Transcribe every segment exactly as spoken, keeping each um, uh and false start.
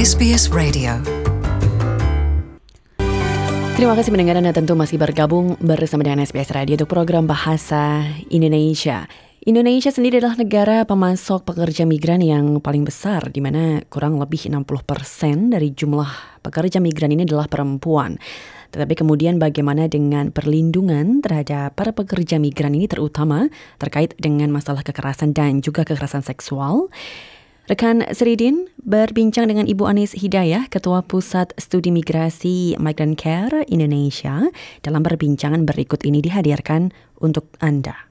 S B S Radio. Terima kasih mendengar, Anda tentu masih bergabung bersama dengan S B S Radio untuk program Bahasa Indonesia. Indonesia sendiri adalah negara pemasok pekerja migran yang paling besar, di mana kurang lebih enam puluh persen dari jumlah pekerja migran ini adalah perempuan. Tetapi kemudian bagaimana dengan perlindungan terhadap para pekerja migran ini, terutama terkait dengan masalah kekerasan dan juga kekerasan seksual? Rekan Seridin berbincang dengan Ibu Anis Hidayah, Ketua Pusat Studi Migrasi Migrant Care Indonesia. Dalam perbincangan berikut ini dihadirkan untuk Anda.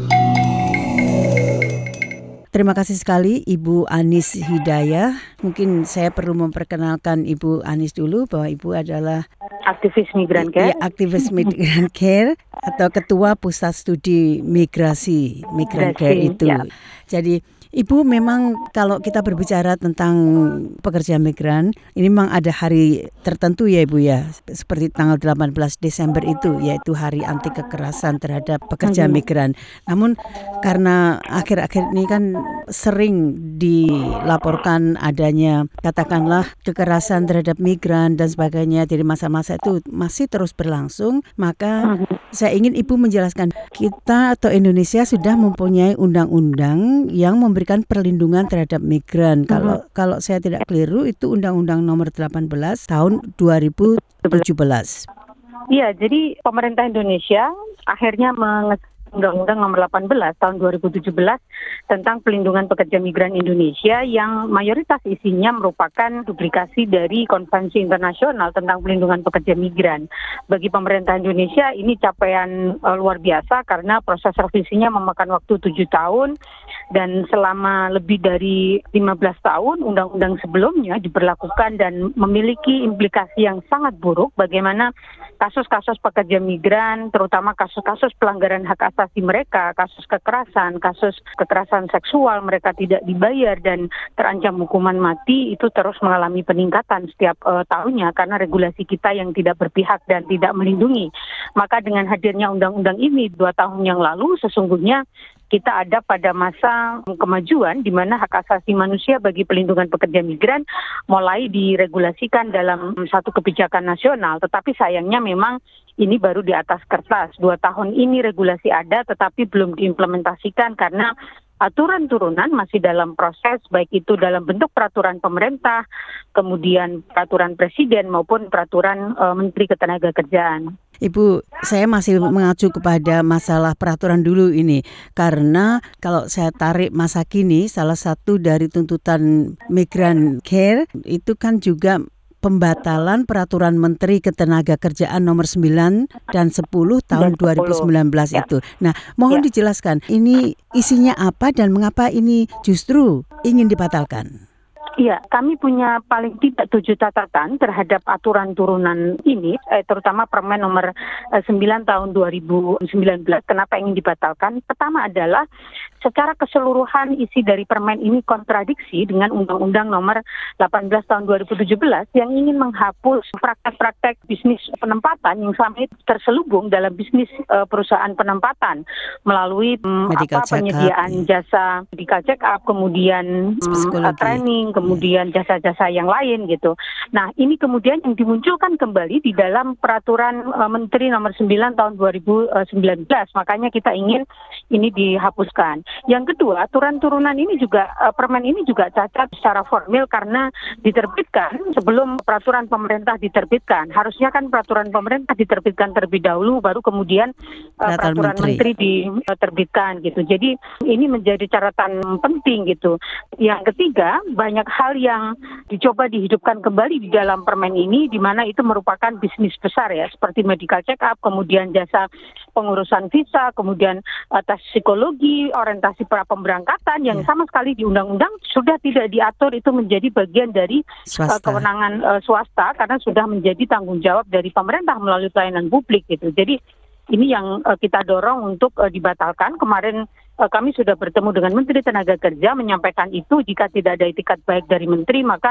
Terima kasih sekali Ibu Anis Hidayah. Mungkin saya perlu memperkenalkan Ibu Anis dulu bahwa Ibu adalah aktivis Migrant Care. Ya, aktivis Migrant Care atau Ketua Pusat Studi Migrasi Migrant Care itu. Ya. Jadi Ibu, memang kalau kita berbicara tentang pekerja migran, ini memang ada hari tertentu ya Ibu ya, seperti tanggal delapan belas Desember itu, yaitu hari anti kekerasan terhadap pekerja hmm. migran. Namun karena akhir-akhir ini kan sering dilaporkan adanya katakanlah kekerasan terhadap migran dan sebagainya, jadi masa-masa itu masih terus berlangsung, maka hmm. saya ingin Ibu menjelaskan, kita atau Indonesia sudah mempunyai undang-undang yang memberi berikan perlindungan terhadap migran. Uh-huh. Kalau kalau saya tidak keliru itu Undang-Undang Nomor delapan belas tahun dua ribu tujuh belas. Iya, jadi pemerintah Indonesia akhirnya mengesahkan Undang-Undang Nomor delapan belas tahun dua ribu tujuh belas tentang pelindungan pekerja migran Indonesia yang mayoritas isinya merupakan duplikasi dari Konvensi Internasional tentang pelindungan pekerja migran. Bagi pemerintah Indonesia ini capaian uh, luar biasa karena proses revisinya memakan waktu tujuh tahun dan selama lebih dari lima belas tahun undang-undang sebelumnya diberlakukan dan memiliki implikasi yang sangat buruk bagaimana kasus-kasus pekerja migran, terutama kasus-kasus pelanggaran hak asasi mereka, kasus kekerasan, kasus kekerasan seksual, mereka tidak dibayar dan terancam hukuman mati, itu terus mengalami peningkatan setiap uh, tahunnya karena regulasi kita yang tidak berpihak dan tidak melindungi. Maka dengan hadirnya undang-undang ini dua tahun yang lalu, sesungguhnya kita ada pada masa kemajuan di mana hak asasi manusia bagi pelindungan pekerja migran mulai diregulasikan dalam satu kebijakan nasional. Tetapi sayangnya memang ini baru di atas kertas. Dua tahun ini regulasi ada tetapi belum diimplementasikan karena aturan turunan masih dalam proses, baik itu dalam bentuk peraturan pemerintah, kemudian peraturan presiden maupun peraturan uh, Menteri Ketenagakerjaan. Ibu, saya masih mengacu kepada masalah peraturan dulu ini, karena kalau saya tarik masa kini, salah satu dari tuntutan Migrant Care itu kan juga pembatalan peraturan Menteri Ketenagakerjaan nomor sembilan dan sepuluh tahun dua ribu sembilan belas ya. Itu. Nah, mohon ya. dijelaskan, ini isinya apa dan mengapa ini justru ingin dibatalkan? Iya, kami punya paling tidak tujuh catatan terhadap aturan turunan ini, eh, terutama Permen nomor eh, sembilan tahun dua ribu sembilan belas. Kenapa ingin dibatalkan? Pertama adalah secara keseluruhan isi dari Permen ini kontradiksi dengan Undang-Undang Nomor delapan belas tahun dua ribu tujuh belas yang ingin menghapus praktek-praktek bisnis penempatan yang selama ini terselubung dalam bisnis eh, perusahaan penempatan melalui mm, apa penyediaan jasa medical check up, kemudian mm, training, kemudian jasa-jasa yang lain gitu. Nah, ini kemudian yang dimunculkan kembali di dalam peraturan uh, Menteri nomor sembilan tahun dua ribu sembilan belas. Makanya kita ingin ini dihapuskan. Yang kedua, aturan turunan ini juga, uh, permen ini juga cacat secara formil karena diterbitkan sebelum peraturan pemerintah diterbitkan. Harusnya kan peraturan pemerintah diterbitkan terlebih dahulu, baru kemudian uh, peraturan menteri, menteri diterbitkan gitu. Jadi ini menjadi catatan penting gitu. Yang ketiga, banyak hal yang dicoba dihidupkan kembali di dalam permen ini, di mana itu merupakan bisnis besar ya, seperti medical check up, kemudian jasa pengurusan visa, kemudian uh, tes psikologi, orientasi pra pemberangkatan yang yeah. sama sekali di undang-undang sudah tidak diatur, itu menjadi bagian dari uh, kewenangan uh, swasta karena sudah menjadi tanggung jawab dari pemerintah melalui pelayanan publik gitu. Jadi ini yang uh, kita dorong untuk uh, dibatalkan. Kemarin uh, kami sudah bertemu dengan Menteri Tenaga Kerja menyampaikan itu, jika tidak ada itikat baik dari Menteri maka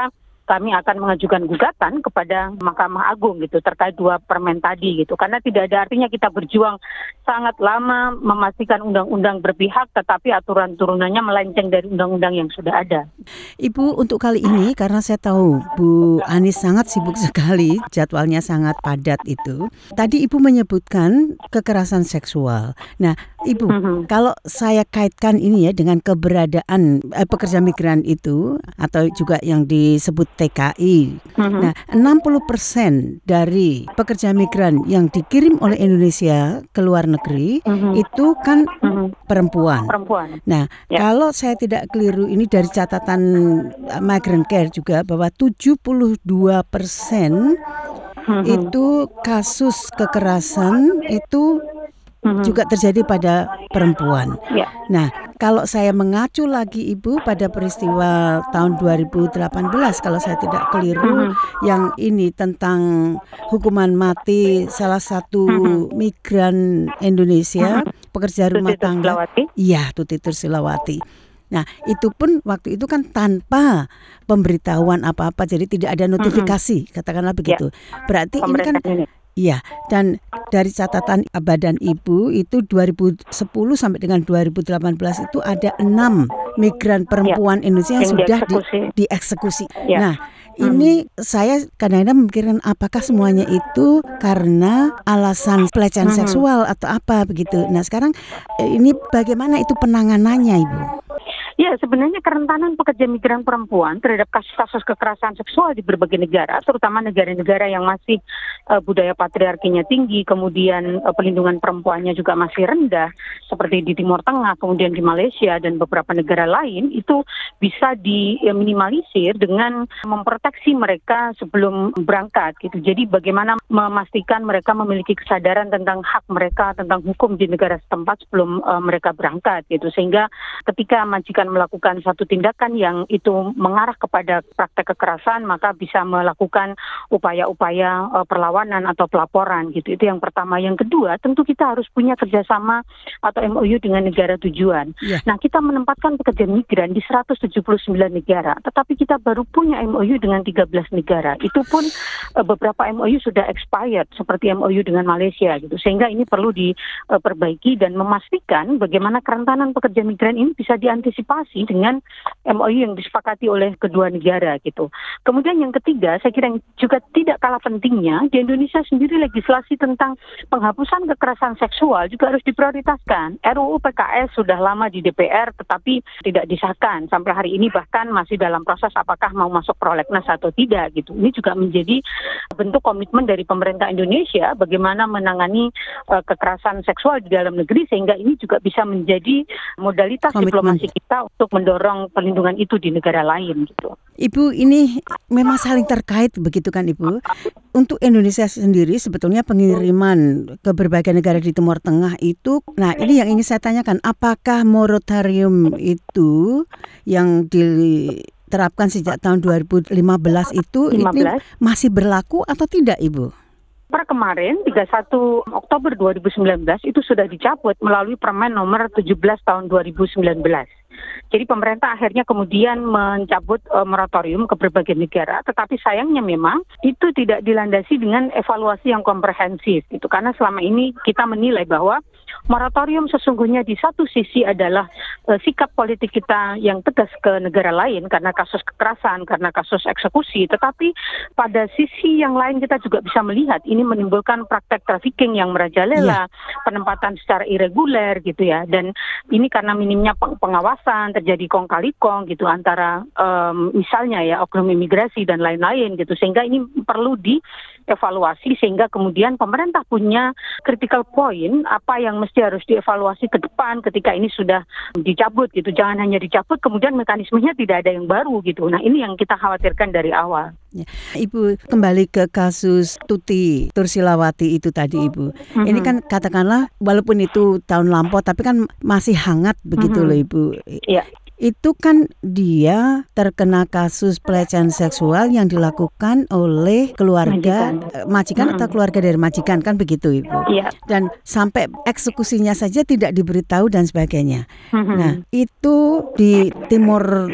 kami akan mengajukan gugatan kepada Mahkamah Agung gitu terkait dua permen tadi gitu. Karena tidak ada artinya kita berjuang sangat lama memastikan undang-undang berpihak tetapi aturan turunannya melenceng dari undang-undang yang sudah ada. Ibu, untuk kali ini karena saya tahu Bu Anis sangat sibuk sekali, jadwalnya sangat padat itu. Tadi Ibu menyebutkan kekerasan seksual. Nah, Ibu, mm-hmm. kalau saya kaitkan ini ya dengan keberadaan eh, pekerja migran itu atau juga yang disebut T K I. Mm-hmm. Nah, enam puluh persen dari pekerja migran yang dikirim oleh Indonesia ke luar negeri mm-hmm. itu kan mm-hmm. perempuan. Perempuan. Nah, ya. Kalau saya tidak keliru ini dari catatan Migrant Care juga bahwa tujuh puluh dua persen mm-hmm. itu kasus kekerasan itu Mm-hmm. juga terjadi pada perempuan. Yeah. Nah, kalau saya mengacu lagi Ibu pada peristiwa tahun dua ribu delapan belas, kalau saya tidak keliru, mm-hmm. yang ini tentang hukuman mati salah satu mm-hmm. migran Indonesia, mm-hmm. pekerja rumah Tuti tangga. Iya, Tuti Tursilawati. Nah, itu pun waktu itu kan tanpa pemberitahuan apa-apa, jadi tidak ada notifikasi, mm-hmm. katakanlah begitu. Yeah. Berarti ini kan ini. Iya, dan dari catatan Badan Ibu itu dua ribu sepuluh sampai dengan dua ribu delapan belas itu ada enam migran perempuan ya, Indonesia yang, yang sudah dieksekusi. Di, dieksekusi. Ya. Nah, hmm. ini saya kadang-kadang memikirkan apakah semuanya itu karena alasan pelecehan hmm. seksual atau apa begitu. Nah, sekarang ini bagaimana itu penanganannya, Ibu? Ya, sebenarnya kerentanan pekerja migran perempuan terhadap kasus-kasus kekerasan seksual di berbagai negara, terutama negara-negara yang masih uh, budaya patriarkinya tinggi, kemudian uh, pelindungan perempuannya juga masih rendah, seperti di Timur Tengah, kemudian di Malaysia dan beberapa negara lain, itu bisa diminimalisir dengan memproteksi mereka sebelum berangkat gitu. Jadi bagaimana memastikan mereka memiliki kesadaran tentang hak mereka, tentang hukum di negara setempat sebelum uh, mereka berangkat gitu. Sehingga ketika majikan melakukan satu tindakan yang itu mengarah kepada praktek kekerasan, maka bisa melakukan upaya-upaya uh, perlawanan atau pelaporan gitu. Itu yang pertama. Yang kedua, tentu kita harus punya kerjasama atau M O U dengan negara tujuan. Yeah. Nah, kita menempatkan pekerja migran di seratus tujuh puluh sembilan negara, tetapi kita baru punya M O U dengan tiga belas negara. Itu pun uh, beberapa M O U sudah expired, seperti M O U dengan Malaysia gitu. Sehingga ini perlu diperbaiki dan memastikan bagaimana kerentanan pekerja migran ini bisa diantisipasi dengan M O U yang disepakati oleh kedua negara gitu. Kemudian yang ketiga, saya kira yang juga tidak kalah pentingnya, di Indonesia sendiri legislasi tentang penghapusan kekerasan seksual juga harus diprioritaskan. R U U P K S sudah lama di D P R tetapi tidak disahkan. Sampai hari ini bahkan masih dalam proses apakah mau masuk prolegnas atau tidak gitu. Ini juga menjadi bentuk komitmen dari pemerintah Indonesia bagaimana menangani uh, kekerasan seksual di dalam negeri, sehingga ini juga bisa menjadi modalitas komitmen diplomasi kita untuk mendorong perlindungan itu di negara lain gitu. Ibu, ini memang saling terkait begitu kan Ibu? Untuk Indonesia sendiri sebetulnya pengiriman ke berbagai negara di Timur Tengah itu, nah ini yang ingin saya tanyakan, apakah moratorium itu yang diterapkan sejak tahun dua ribu lima belas itu lima belas ini masih berlaku atau tidak, Ibu? Per kemarin tiga puluh satu Oktober dua ribu sembilan belas itu sudah dicabut melalui Permen nomor tujuh belas tahun dua ribu sembilan belas. Jadi pemerintah akhirnya kemudian mencabut uh, moratorium ke berbagai negara, tetapi sayangnya memang itu tidak dilandasi dengan evaluasi yang komprehensif gitu. Karena selama ini kita menilai bahwa moratorium sesungguhnya di satu sisi adalah uh, sikap politik kita yang tegas ke negara lain karena kasus kekerasan, karena kasus eksekusi, tetapi pada sisi yang lain kita juga bisa melihat ini menimbulkan praktek trafficking yang merajalela, yeah. penempatan secara irreguler gitu ya, dan ini karena minimnya pengawasan, terjadi kong kali kong gitu antara um, misalnya ya oknum imigrasi dan lain-lain gitu, sehingga ini perlu dievaluasi sehingga kemudian pemerintah punya critical point apa yang mesti harus dievaluasi ke depan ketika ini sudah dicabut gitu. Jangan hanya dicabut kemudian mekanismenya tidak ada yang baru gitu. Nah, ini yang kita khawatirkan dari awal. Ya. Ibu, kembali ke kasus Tuti Tursilawati itu tadi, Ibu. Mm-hmm. Ini kan katakanlah walaupun itu tahun lampau tapi kan masih hangat begitu mm-hmm. loh, Ibu. Iya. Itu kan dia terkena kasus pelecehan seksual yang dilakukan oleh keluarga majikan, majikan mm-hmm. atau keluarga dari majikan, kan begitu, Ibu. Iya. Dan sampai eksekusinya saja tidak diberitahu dan sebagainya. Mm-hmm. Nah, itu di Timur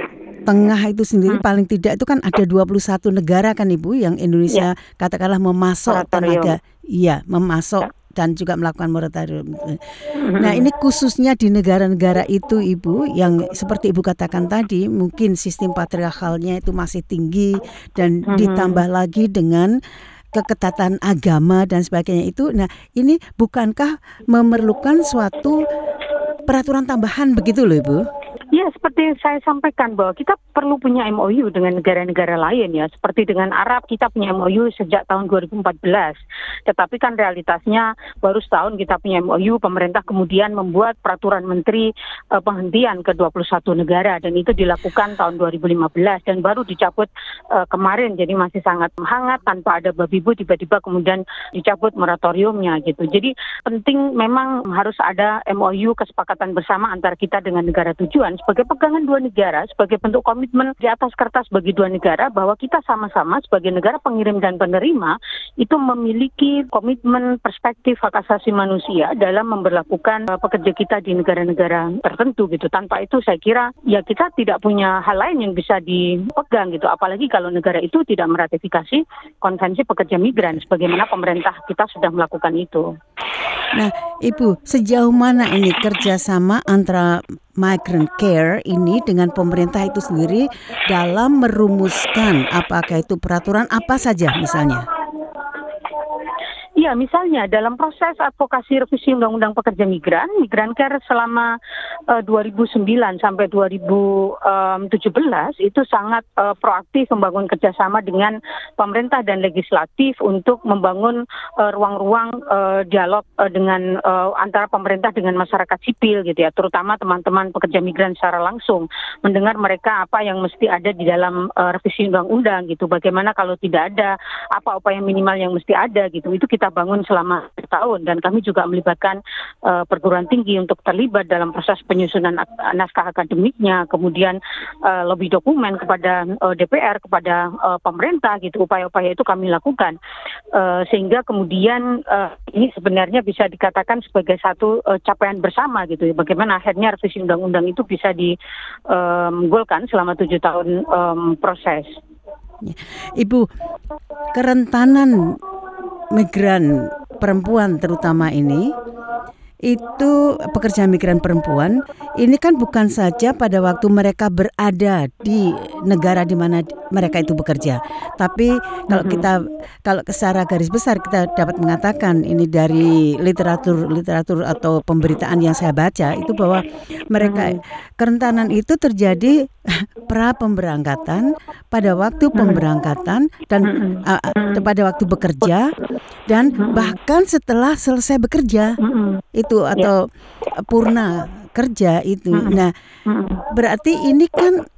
Tengah itu sendiri hmm. paling tidak itu kan ada dua puluh satu negara kan Ibu yang Indonesia ya. katakanlah memasok tenaga, iya memasok ya. dan juga melakukan moratorium. Nah ini khususnya di negara-negara itu Ibu yang seperti Ibu katakan tadi mungkin sistem patriarkalnya itu masih tinggi dan hmm. ditambah lagi dengan keketatan agama dan sebagainya itu. Nah ini bukankah memerlukan suatu peraturan tambahan begitu loh Ibu? Ya, seperti yang saya sampaikan bahwa kita perlu punya M O U dengan negara-negara lain ya. Seperti dengan Arab kita punya M O U sejak tahun dua ribu empat belas. Tetapi kan realitasnya baru setahun kita punya M O U, pemerintah kemudian membuat peraturan menteri uh, penghentian ke dua puluh satu negara dan itu dilakukan tahun dua ribu lima belas dan baru dicabut uh, kemarin. Jadi masih sangat hangat tanpa ada babi bu tiba-tiba kemudian dicabut moratoriumnya gitu. Jadi penting memang harus ada M O U kesepakatan bersama antara kita dengan negara tujuan sebagai pegangan dua negara, sebagai bentuk komitmen di atas kertas bagi dua negara bahwa kita sama-sama sebagai negara pengirim dan penerima itu memiliki komitmen perspektif hak asasi manusia dalam memberlakukan uh, pekerja kita di negara-negara tertentu gitu. Tanpa itu saya kira ya kita tidak punya hal lain yang bisa dipegang gitu. Apalagi kalau negara itu tidak meratifikasi konvensi pekerja migran sebagaimana pemerintah kita sudah melakukan itu. Nah, Ibu, sejauh mana ini kerjasama antara Migrant Care ini dengan pemerintah itu sendiri dalam merumuskan apakah itu peraturan apa saja misalnya? Ya, misalnya dalam proses advokasi revisi Undang-Undang Pekerja Migran, Migrant Care selama uh, dua ribu sembilan sampai dua ribu tujuh belas itu sangat uh, proaktif membangun kerjasama dengan pemerintah dan legislatif untuk membangun uh, ruang-ruang uh, dialog uh, dengan uh, antara pemerintah dengan masyarakat sipil gitu ya, terutama teman-teman pekerja migran secara langsung, mendengar mereka apa yang mesti ada di dalam uh, revisi undang-undang gitu, bagaimana kalau tidak ada, apa-apa yang minimal yang mesti ada gitu, itu kita bangun selama setahun dan kami juga melibatkan uh, perguruan tinggi untuk terlibat dalam proses penyusunan naskah akademiknya, kemudian uh, lobby dokumen kepada uh, D P R, kepada uh, pemerintah gitu, upaya-upaya itu kami lakukan uh, sehingga kemudian uh, ini sebenarnya bisa dikatakan sebagai satu uh, capaian bersama gitu ya, bagaimana akhirnya revisi undang-undang itu bisa digolkan um, selama tujuh tahun um, proses. Ibu, kerentanan migran perempuan terutama ini, itu pekerja migran perempuan, ini kan bukan saja pada waktu mereka berada di negara di mana mereka itu bekerja. Tapi kalau kita kalau secara garis besar kita dapat mengatakan ini dari literatur-literatur atau pemberitaan yang saya baca itu bahwa mereka kerentanan itu terjadi pra pemberangkatan, pada waktu pemberangkatan dan uh, pada waktu bekerja dan bahkan setelah selesai bekerja. Itu atau ya. purna kerja itu. Hmm. Nah, hmm. berarti ini kan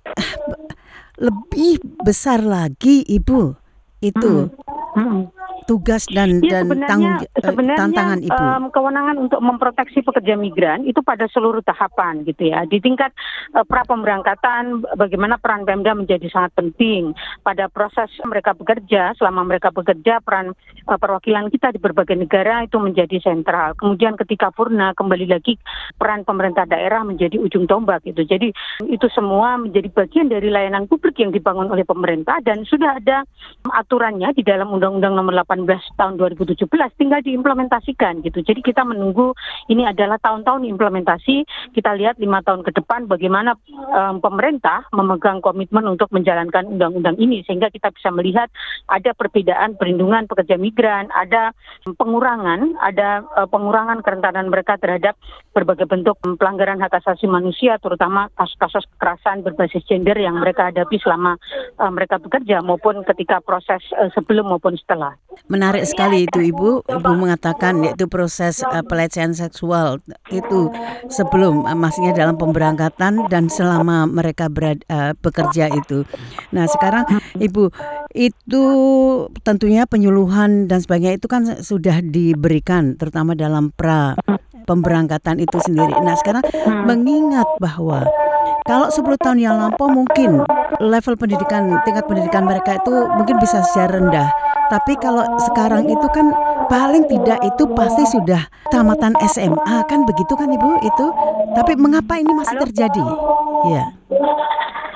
lebih besar lagi Ibu itu. Hmm. Hmm. Tugas dan, ya, dan tanggung, sebenarnya tantangan Ibu. Um, kewenangan untuk memproteksi pekerja migran itu pada seluruh tahapan gitu ya. Di tingkat uh, pra pemberangkatan bagaimana peran Pemda menjadi sangat penting pada proses mereka bekerja. Selama mereka bekerja peran uh, perwakilan kita di berbagai negara itu menjadi sentral. Kemudian ketika purna kembali lagi peran pemerintah daerah menjadi ujung tombak gitu. Jadi itu semua menjadi bagian dari layanan publik yang dibangun oleh pemerintah dan sudah ada aturannya di dalam Undang-Undang Nomor delapan belas tahun dua ribu tujuh belas, tinggal diimplementasikan gitu. Jadi kita menunggu, ini adalah tahun-tahun implementasi. Kita lihat lima tahun ke depan bagaimana um, pemerintah memegang komitmen untuk menjalankan undang-undang ini sehingga kita bisa melihat ada perbedaan perlindungan pekerja migran, ada pengurangan, ada uh, pengurangan kerentanan mereka terhadap berbagai bentuk pelanggaran hak asasi manusia, terutama kasus-kasus kekerasan berbasis gender yang mereka hadapi selama uh, mereka bekerja maupun ketika proses uh, sebelum maupun setelah. Menarik sekali itu Ibu, Ibu mengatakan yaitu proses uh, pelecehan seksual itu sebelum uh, maksudnya dalam pemberangkatan dan selama mereka berada, uh, bekerja itu. Nah sekarang Ibu, itu tentunya penyuluhan dan sebagainya itu kan sudah diberikan terutama dalam pra pemberangkatan itu sendiri. Nah sekarang mengingat bahwa kalau sepuluh tahun yang lampau mungkin level pendidikan, tingkat pendidikan mereka itu mungkin bisa secara rendah. Tapi kalau sekarang itu kan paling tidak itu pasti sudah tamatan S M A kan begitu kan Ibu itu. Tapi mengapa ini masih terjadi? Ya.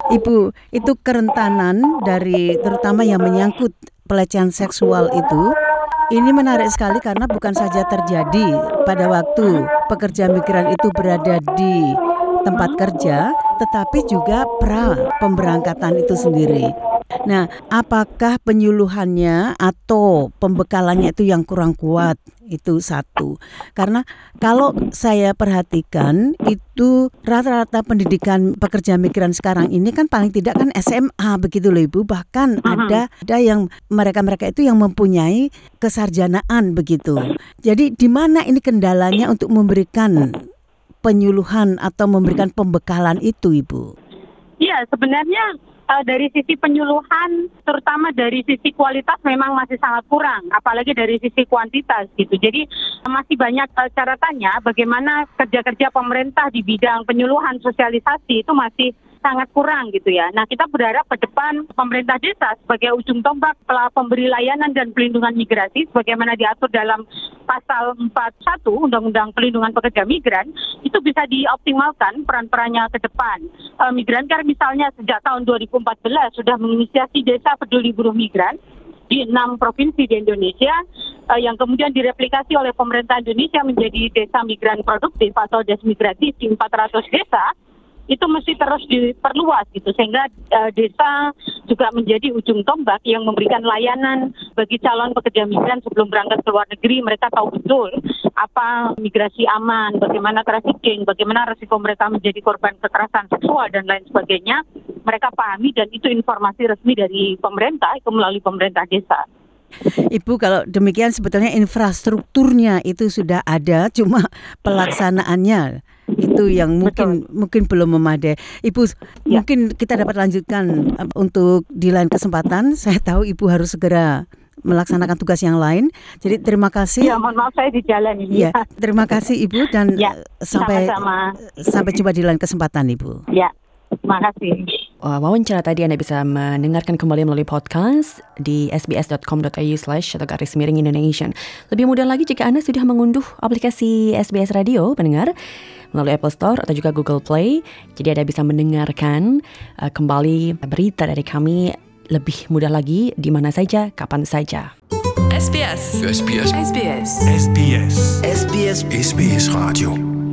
Ibu, itu kerentanan dari terutama yang menyangkut pelecehan seksual itu, ini menarik sekali karena bukan saja terjadi pada waktu pekerja migran itu berada di tempat kerja, tetapi juga pra pemberangkatan itu sendiri. Nah, apakah penyuluhannya atau pembekalannya itu yang kurang kuat? Itu satu. Karena kalau saya perhatikan itu rata-rata pendidikan pekerja migran sekarang ini kan paling tidak kan S M A begitu loh Ibu. Bahkan uh-huh. ada ada yang mereka-mereka itu yang mempunyai kesarjanaan begitu. Jadi di mana ini kendalanya untuk memberikan penyuluhan atau memberikan pembekalan itu Ibu? Iya, sebenarnya Uh, dari sisi penyuluhan, terutama dari sisi kualitas memang masih sangat kurang, apalagi dari sisi kuantitas gitu. Jadi masih banyak uh, caratannya bagaimana kerja-kerja pemerintah di bidang penyuluhan sosialisasi itu masih sangat kurang gitu ya. Nah, kita berharap ke depan pemerintah desa sebagai ujung tombak pemberi layanan dan pelindungan migrasi sebagaimana diatur dalam pasal empat puluh satu Undang-Undang Pelindungan Pekerja Migran itu bisa dioptimalkan peran-perannya ke depan. E, Migrancare misalnya sejak tahun dua ribu empat belas sudah menginisiasi Desa Peduli Buruh Migran di enam provinsi di Indonesia uh, yang kemudian direplikasi oleh pemerintah Indonesia menjadi desa migran produktif atau desmigratif di empat ratus desa. Itu mesti terus diperluas gitu sehingga uh, desa juga menjadi ujung tombak yang memberikan layanan bagi calon pekerja migran sebelum berangkat ke luar negeri. Mereka tahu betul apa migrasi aman, bagaimana trafficking, bagaimana resiko mereka menjadi korban kekerasan seksual dan lain sebagainya. Mereka pahami dan itu informasi resmi dari pemerintah itu melalui pemerintah desa. Ibu, kalau demikian sebetulnya infrastrukturnya itu sudah ada, cuma pelaksanaannya itu yang mungkin Betul. mungkin belum memadai. Ibu, ya. mungkin kita dapat lanjutkan untuk di lain kesempatan. Saya tahu Ibu harus segera melaksanakan tugas yang lain. Jadi terima kasih. Ya, mohon maaf saya di jalan ini. Ya, terima kasih Ibu dan ya, sampai sama-sama. sampai jumpa di lain kesempatan Ibu. Ya. Terima kasih. Wawancara tadi Anda bisa mendengarkan kembali melalui podcast di sbs.com.au slash atau garis miring Indonesian. Lebih mudah lagi jika Anda sudah mengunduh aplikasi S B S Radio pendengar melalui Apple Store atau juga Google Play. Jadi Anda bisa mendengarkan uh, kembali berita dari kami lebih mudah lagi di mana saja, kapan saja. S B S. S B S. S B S. S B S. S B S. S B S Radio.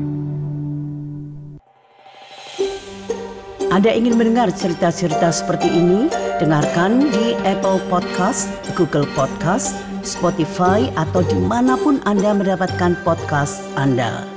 Anda ingin mendengar cerita-cerita seperti ini? Dengarkan di Apple Podcast, Google Podcast, Spotify, atau dimanapun Anda mendapatkan podcast Anda.